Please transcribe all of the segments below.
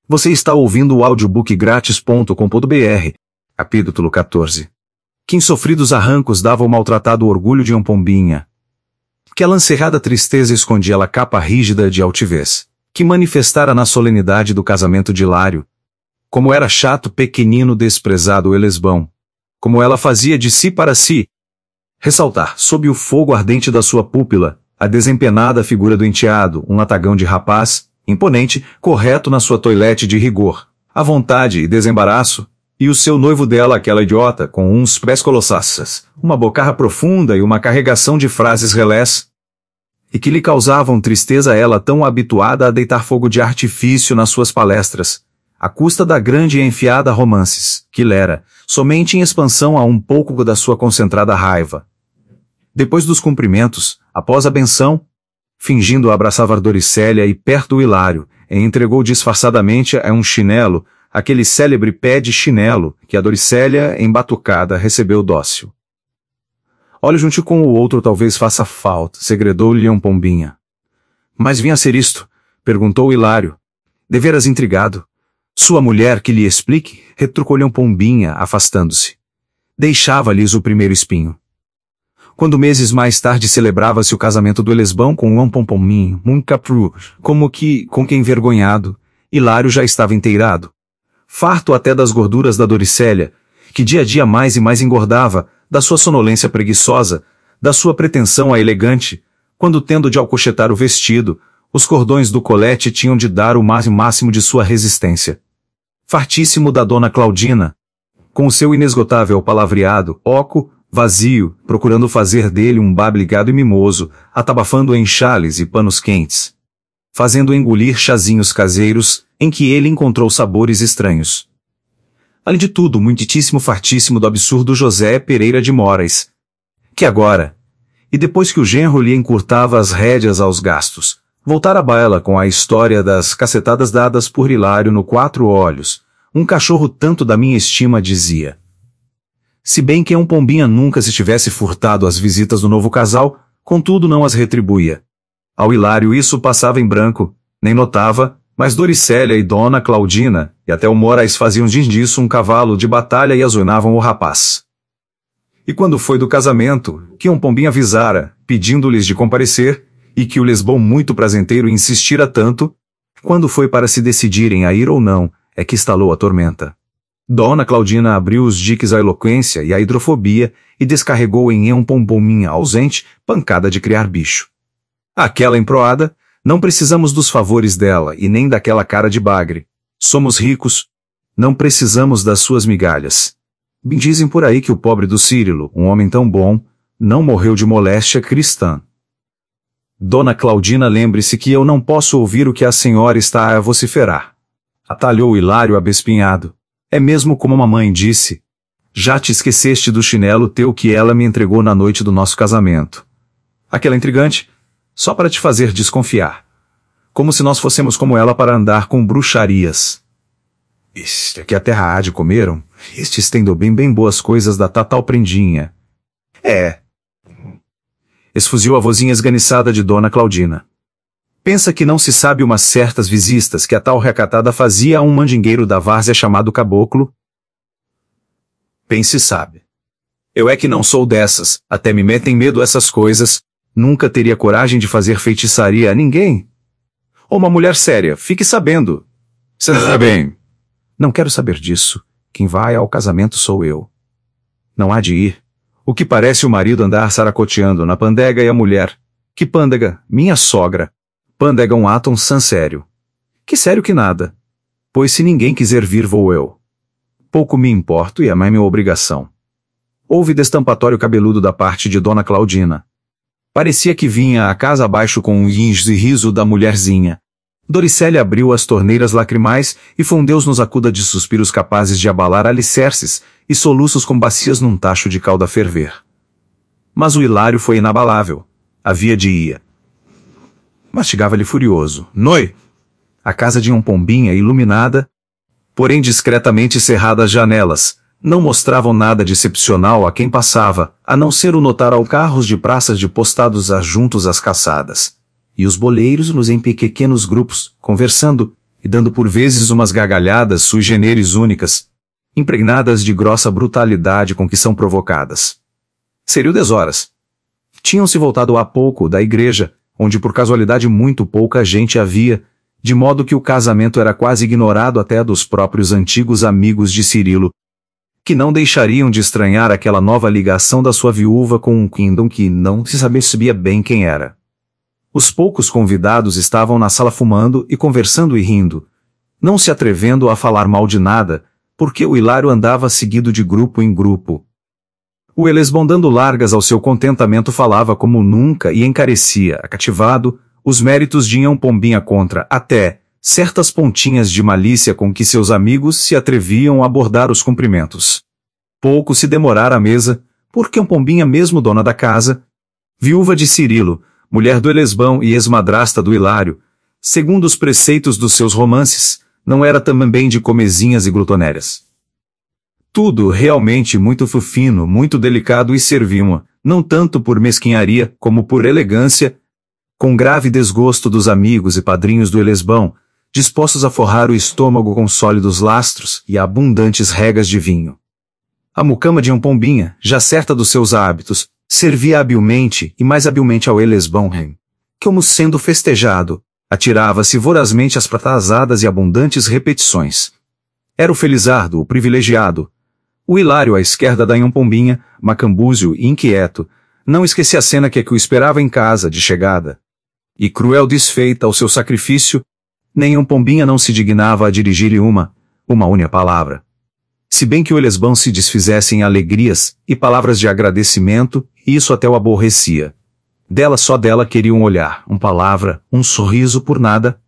Você está ouvindo o audiobookgratis.com.br. Capítulo 14. Que em sofridos arrancos dava o maltratado orgulho de Pombinha. Que a lancerrada tristeza escondia a capa rígida de altivez, que manifestara na solenidade do casamento de Hilário. Como era chato, pequenino, desprezado o Elesbão. Como ela fazia de si para si. Ressaltar, sob o fogo ardente da sua púpila, a desempenada figura do enteado, um latagão de rapaz, imponente, correto na sua toilette de rigor, à vontade e desembaraço, e o seu noivo dela, aquela idiota, com uns pés colossaças, uma bocarra profunda e uma carregação de frases relés, e que lhe causavam tristeza ela tão habituada a deitar fogo de artifício nas suas palestras, à custa da grande e enfiada romances, que lera, somente em expansão a um pouco da sua concentrada raiva. Depois dos cumprimentos, após a benção, fingindo abraçava a Doricélia e perto do Hilário, e entregou disfarçadamente a um chinelo, aquele célebre pé de chinelo, que a Doricélia, embatucada, recebeu dócil. Olhe junto com o outro talvez faça falta, segredou-lhe Pombinha. Mas vinha a ser isto? Perguntou Hilário. Deveras intrigado. Sua mulher que lhe explique? Retrucou-lhe Pombinha, afastando-se. Deixava-lhes o primeiro espinho. Quando meses mais tarde celebrava-se o casamento do Elesbão com Pompominho, Muncapru, como que, com que envergonhado, Hilário já estava inteirado. Farto até das gorduras da Doricélia, que dia a dia mais e mais engordava, da sua sonolência preguiçosa, da sua pretensão a elegante, quando tendo de alcochetar o vestido, os cordões do colete tinham de dar o máximo de sua resistência. Fartíssimo da dona Claudina, com o seu inesgotável palavreado, oco, vazio, procurando fazer dele um babligado e mimoso, atabafando em chales e panos quentes. Fazendo engolir chazinhos caseiros, em que ele encontrou sabores estranhos. Além de tudo, muitíssimo fartíssimo do absurdo José Pereira de Moraes. Que agora, e depois que o genro lhe encurtava as rédeas aos gastos, voltara a baila com a história das cacetadas dadas por Hilário no Quatro Olhos, um cachorro tanto da minha estima dizia. Se bem que Pombinha nunca se tivesse furtado às visitas do novo casal, contudo não as retribuía. Ao Hilário isso passava em branco, nem notava, mas Doricélia e Dona Claudina, e até o Moraes faziam disso um cavalo de batalha e azoinavam o rapaz. E quando foi do casamento, que Pombinha avisara, pedindo-lhes de comparecer, e que o Lesbão muito prazenteiro insistira tanto, quando foi para se decidirem a ir ou não, é que estalou a tormenta. Dona Claudina abriu os diques à eloquência e à hidrofobia e descarregou em Pombinha ausente pancada de criar bicho. Aquela emproada, não precisamos dos favores dela e nem daquela cara de bagre. Somos ricos, não precisamos das suas migalhas. Bem dizem por aí que o pobre do Círilo, um homem tão bom, não morreu de moléstia cristã. Dona Claudina, lembre-se que eu não posso ouvir o que a senhora está a vociferar. Atalhou Hilário abespinhado. É mesmo como a mamãe disse. Já te esqueceste do chinelo teu que ela me entregou na noite do nosso casamento. Aquela intrigante, só para te fazer desconfiar. Como se nós fossemos como ela para andar com bruxarias. Este aqui a terra há de comeram. Estes tendo bem boas coisas da tal prendinha. É. Esfuziu a vozinha esganiçada de Dona Claudina. Pensa que não se sabe umas certas visitas que a tal recatada fazia a um mandingueiro da várzea chamado Caboclo? Pense sabe. Eu é que não sou dessas, até me metem medo essas coisas, nunca teria coragem de fazer feitiçaria a ninguém. Ou uma mulher séria, fique sabendo. Você sabe bem. Não quero saber disso, quem vai ao casamento sou eu. Não há de ir. O que parece o marido andar saracoteando na pandega e a mulher. Que pândega, minha sogra. Pândega um átom san sério. Que sério que nada. Pois se ninguém quiser vir vou eu. Pouco me importo e é mais minha obrigação. Houve destampatório cabeludo da parte de Dona Claudina. Parecia que vinha a casa abaixo com um e riso da mulherzinha. Doricélia abriu as torneiras lacrimais e fondeu nos acuda de suspiros capazes de abalar alicerces e soluços com bacias num tacho de calda a ferver. Mas o Hilário foi inabalável. Havia de ir. Mastigava-lhe furioso. Noi! A casa de Pombinha iluminada, porém discretamente cerradas as janelas, não mostravam nada de excepcional a quem passava, a não ser o notar ao carros de praças de postados juntos às caçadas. E os boleiros nos em pequenos grupos, conversando, e dando por vezes umas gargalhadas sui generis únicas, impregnadas de grossa brutalidade com que são provocadas. Seria 10 horas. Tinham-se voltado há pouco da igreja, onde por casualidade muito pouca gente havia, de modo que o casamento era quase ignorado até dos próprios antigos amigos de Cirilo, que não deixariam de estranhar aquela nova ligação da sua viúva com um Kingdom que não se sabia bem quem era. Os poucos convidados estavam na sala fumando e conversando e rindo, não se atrevendo a falar mal de nada, porque o Hilário andava seguido de grupo em grupo. O Elesbão, dando largas ao seu contentamento, falava como nunca e encarecia, acativado, os méritos de Inhã Pombinha contra, até, certas pontinhas de malícia com que seus amigos se atreviam a abordar os cumprimentos. Pouco se demorara à mesa, porque Pombinha, mesmo dona da casa, viúva de Cirilo, mulher do Elesbão e ex-madrasta do Hilário, segundo os preceitos dos seus romances, não era também de comezinhas e glutonérias. Tudo realmente muito fino, muito delicado e serviam, não tanto por mesquinharia como por elegância, com grave desgosto dos amigos e padrinhos do Elesbão, dispostos a forrar o estômago com sólidos lastros e abundantes regas de vinho. A mucama de Pombinha, já certa dos seus hábitos, servia habilmente e mais habilmente ao Elesbão, que, como sendo festejado, atirava-se vorazmente às pratazadas e abundantes repetições. Era o Felizardo, o privilegiado. O Hilário à esquerda da Pombinha, macambúzio e inquieto, não esquecia a cena que o esperava em casa, de chegada. E cruel desfeita ao seu sacrifício, nem Pombinha não se dignava a dirigir-lhe uma única palavra. Se bem que o Elesbão se desfizesse em alegrias e palavras de agradecimento, isso até o aborrecia. Só dela queria um olhar, uma palavra, um sorriso por nada,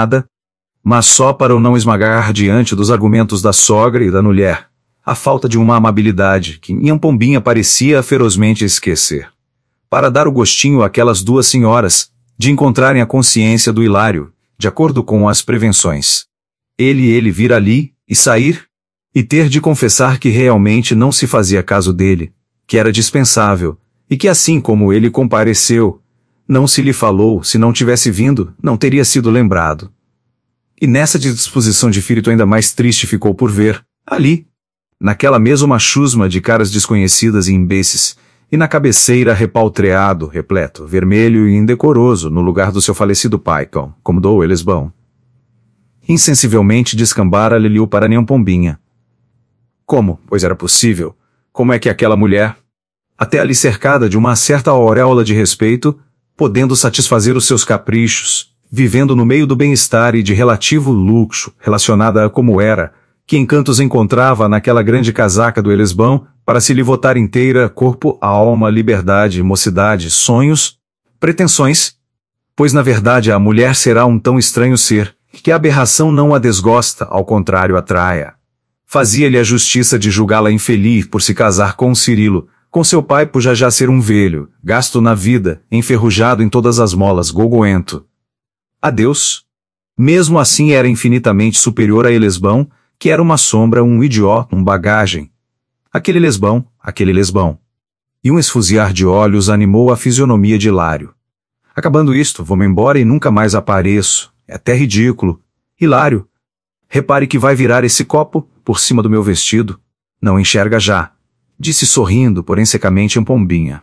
mas só para o não esmagar diante dos argumentos da sogra e da mulher, a falta de uma amabilidade que Inhã Pombinha parecia ferozmente esquecer. Para dar o gostinho àquelas duas senhoras, de encontrarem a consciência do Hilário, de acordo com as prevenções. Ele vir ali, e sair, e ter de confessar que realmente não se fazia caso dele, que era dispensável, e que assim como ele compareceu, não se lhe falou, se não tivesse vindo, não teria sido lembrado. E nessa disposição de espírito ainda mais triste ficou por ver, ali, naquela mesma chusma de caras desconhecidas e imbeces, e na cabeceira repaltreado, repleto, vermelho e indecoroso no lugar do seu falecido pai, como do Elesbão. Insensivelmente descambara-lhe para Inhã Pombinha. Como, pois era possível, como é que aquela mulher, até ali cercada de uma certa auréola de respeito, podendo satisfazer os seus caprichos, vivendo no meio do bem-estar e de relativo luxo, relacionada a como era, que encantos encontrava naquela grande casaca do Elesbão, para se lhe votar inteira, corpo, alma, liberdade, mocidade, sonhos, pretensões? Pois na verdade a mulher será um tão estranho ser, que a aberração não a desgosta, ao contrário atraia. Fazia-lhe a justiça de julgá-la infeliz por se casar com Cirilo, com seu pai por já ser um velho, gasto na vida, enferrujado em todas as molas, gogoento. Adeus. Mesmo assim era infinitamente superior a Elesbão, que era uma sombra, um idiota, um bagagem. Aquele Elesbão. E um esfuziar de olhos animou a fisionomia de Hilário. Acabando isto, vou-me embora e nunca mais apareço. É até ridículo. Hilário, repare que vai virar esse copo por cima do meu vestido. Não enxerga já. Disse sorrindo, porém secamente Pombinha.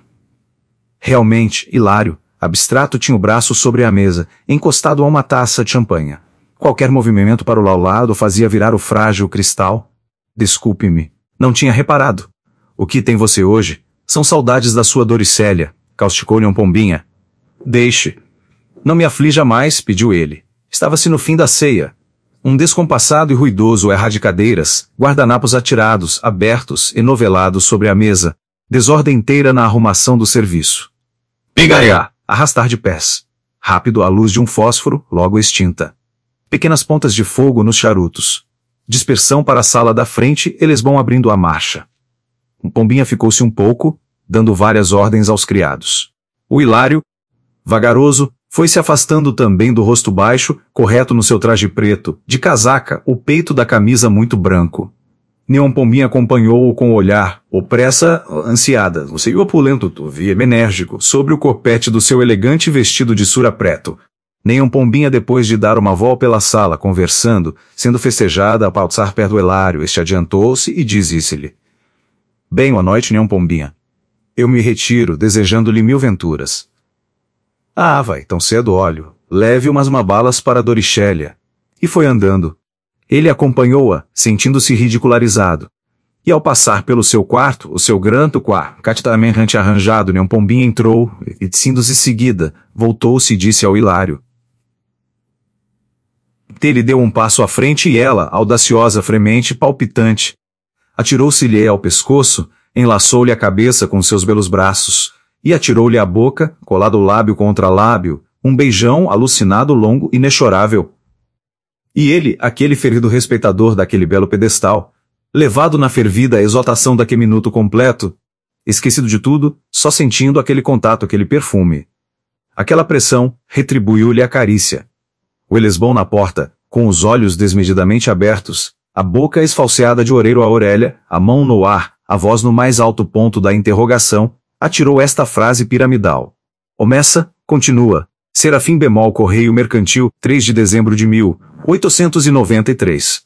Realmente, Hilário, abstrato, tinha o braço sobre a mesa, encostado a uma taça de champanha. Qualquer movimento para o lado fazia virar o frágil cristal. Desculpe-me, não tinha reparado. O que tem você hoje? São saudades da sua Doricélia, causticou-lhe Pombinha. Deixe. Não me aflija mais, pediu ele. Estava-se no fim da ceia. Um descompassado e ruidoso errar de cadeiras, guardanapos atirados, abertos, enovelados sobre a mesa, desordem inteira na arrumação do serviço. Pigaiá! Arrastar de pés. Rápido à luz de um fósforo, logo extinta. Pequenas pontas de fogo nos charutos. Dispersão para a sala da frente, Elesbão abrindo a marcha. Pombinha ficou-se um pouco, dando várias ordens aos criados. O Hilário, vagaroso, foi se afastando também do rosto baixo, correto no seu traje preto, de casaca, o peito da camisa muito branco. Inhã Pombinha acompanhou-o com o olhar, opressa, ansiada, o seio opulento, enérgico, sobre o corpete do seu elegante vestido de sura preto. Nem Pombinha, depois de dar uma volta pela sala, conversando, sendo festejada a passar perto do Hilário, este adiantou-se e disse-lhe: Bem, boa noite, Nhão Pombinha. Eu me retiro, desejando-lhe mil venturas. Ah, vai, tão cedo, olho. Leve umas balas para Dorichélia. E foi andando. Ele acompanhou-a, sentindo-se ridicularizado. E ao passar pelo seu quarto, o seu granto quarto, catitamente arranjado, Nhão Pombinha entrou, e, sendo-se seguida, voltou-se e disse ao Hilário. Ele deu um passo à frente e ela, audaciosa, fremente, palpitante, atirou-se-lhe ao pescoço, enlaçou-lhe a cabeça com seus belos braços, e atirou-lhe à boca, colado lábio contra lábio, um beijão alucinado, longo, inexorável. E ele, aquele ferido respeitador daquele belo pedestal, levado na fervida exaltação daquele minuto completo, esquecido de tudo, só sentindo aquele contato, aquele perfume. Aquela pressão, retribuiu-lhe a carícia. O Elesbão na porta, com os olhos desmedidamente abertos, a boca esfalseada de orelha a orelha, a mão no ar, a voz no mais alto ponto da interrogação, atirou esta frase piramidal. Omessa, continua, Serafim Bemol Correio Mercantil, 3 de dezembro de 1893.